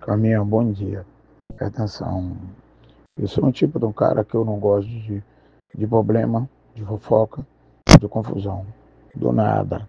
Caminhão, bom dia. Atenção. Eu sou um tipo de um cara que eu não gosto de problema, de fofoca, de confusão. Do nada.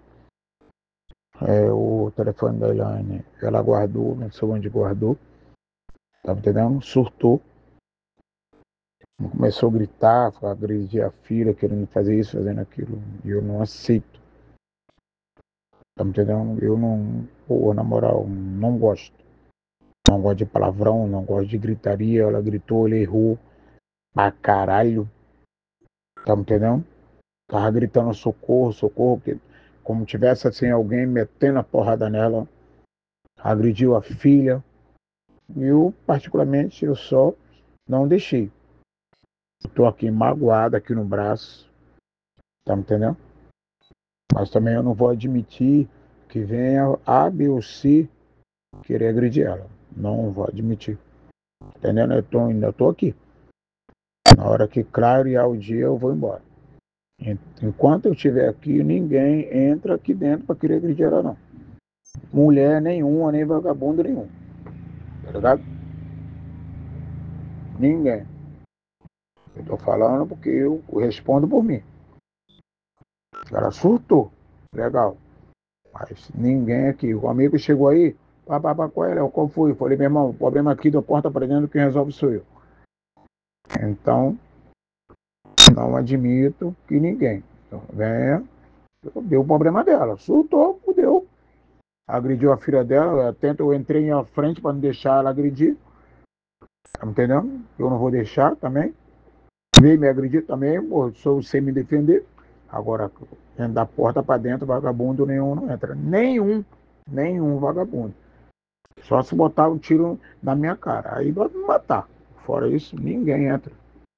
O telefone da Elaine, ela guardou, não sei onde guardou. Tá me entendendo? Surtou. Começou a gritar, a agredir a filha, querendo fazer isso, fazendo aquilo. E eu não aceito. Tá me entendendo? Eu não, pô, na moral, não gosto. Não gosto de palavrão, não gosto de gritaria. Ela gritou, ele errou pra caralho. Tá me entendendo? Tava gritando socorro, socorro, que como tivesse assim alguém metendo a porrada nela, agrediu a filha. Eu, particularmente, eu só não deixei. Eu tô aqui magoado aqui no braço, tá me entendendo? Mas também eu não vou admitir que venha A, B ou C querer agredir ela. Não vou admitir. Entendendo? Eu tô aqui. Na hora que clarear o dia, eu vou embora. Enquanto eu estiver aqui, ninguém entra aqui dentro para querer agredir ela, não. Mulher nenhuma, nem vagabundo nenhum. Tá ligado? Ninguém. Eu tô falando porque eu respondo por mim. Ela surtou. Legal. Mas ninguém aqui. O amigo chegou aí, papapá, qual foi? Eu falei, meu irmão, o problema aqui da porta para dentro, quem resolve sou eu. Então, não admito que ninguém venha, deu o problema dela. Surtou, fudeu. Agrediu a filha dela, eu entrei à frente para não deixar ela agredir. Tá entendendo? Eu não vou deixar também. Veio me agredir também, pô, sou sem me defender. Agora, dentro da porta para dentro, vagabundo nenhum não entra. Nenhum vagabundo. Só se botar um tiro na minha cara. Aí vai me matar. Fora isso, ninguém entra.